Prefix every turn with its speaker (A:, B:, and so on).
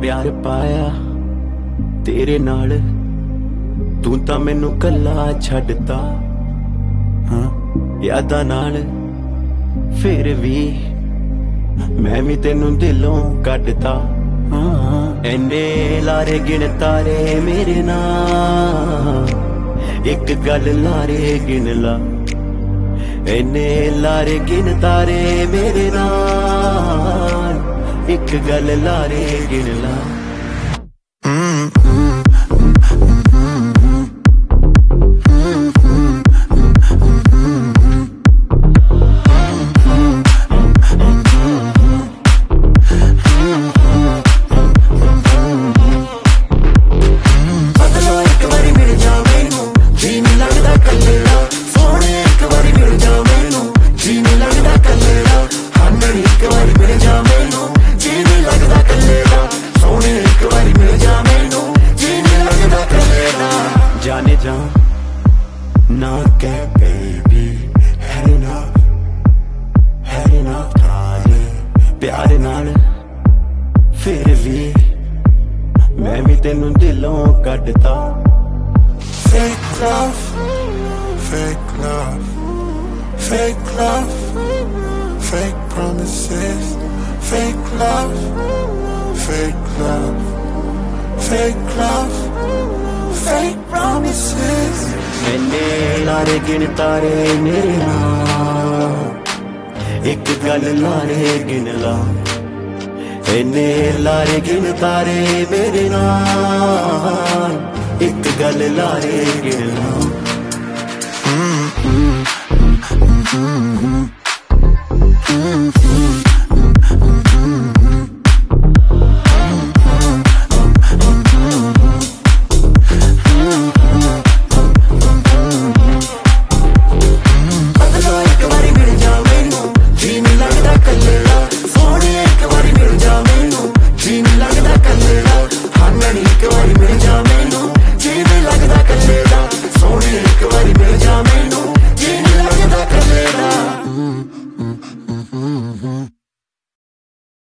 A: प्यार पाया तेरे नाल तू तां मैनू कल्ला छड्डता हाँ यादां नाल फिर भी मैं भी तेनू दिलों कड्डता हाँ एने लारे गिन तारे मेरे नाल एक गल लारे गिन ला एने लारे गिन तारे मेरे नाल एक गल लारे गिन ला जाने जा ना कह बेबी had enough थाने प्यार नाल फिर भी मैं भी तेनू दिलों कड्डता
B: Fake love, fake love, fake love, fake promises, fake love, fake love, fake love, fake promises.
A: मैंने लारे गिन तारे मेरे नाल एक गल लारे गिन ला इन्ने लारे गिन तारे मेरे नाल एक गल लारे गिन ला
B: Like that,